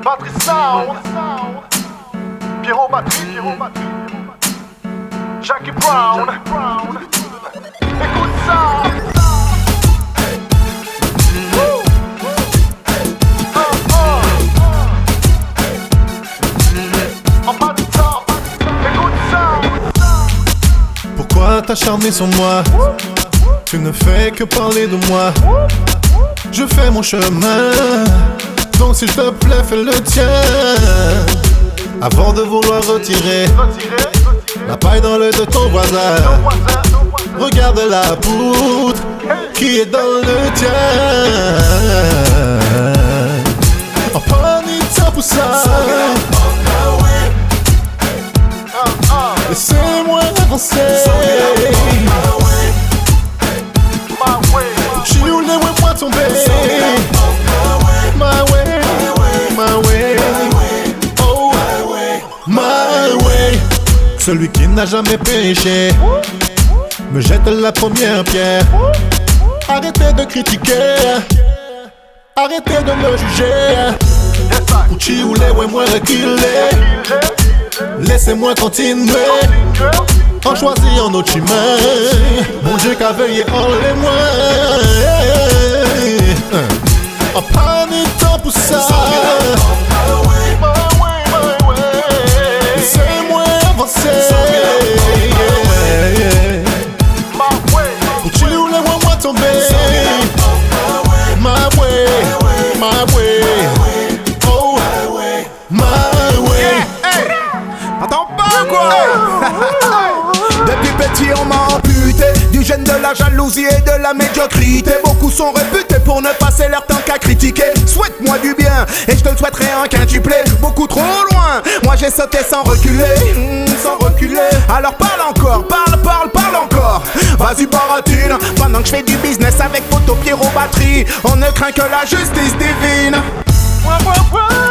Batterie Sound, Pierrot Batterie, Jackie Brown, écoute ça. En pas de temps, écoute ça. Pourquoi t'acharner sur moi? Tu ne fais que parler de moi. Je fais mon chemin, donc s'il te plaît fais le tien. Avant de vouloir retirer la paille dans l'œil de ton voisin, regarde la poutre qui est dans le tien. En panique pour ça, laissez-moi avancer. Moi tomber. My way, oh, my way. Celui qui n'a jamais péché me jette la première pierre. Arrêtez de critiquer, arrêtez de me juger. Uchi ou les ouais moi reculer. Laissez-moi continuer. On choisit un autre chemin. Mon Dieu qu'a veillé en les moins. En panique pour ça. Laissez-moi avancer. Pour tu ou les moi tomber. My way, oh, my way. Attends pas quoi. Depuis petit on m'a amputé du gène de la jalousie et de la médiocrité. Beaucoup sont réputés pour ne passer leur temps qu'à critiquer. Souhaite-moi du bien et je te le souhaiterai un quintuplé. Beaucoup trop loin, moi j'ai sauté sans reculer, sans reculer. Alors parle encore, parle encore. Vas-y baratine, pendant que je fais du business avec Poto Pierrot Batterie. On ne craint que la justice divine.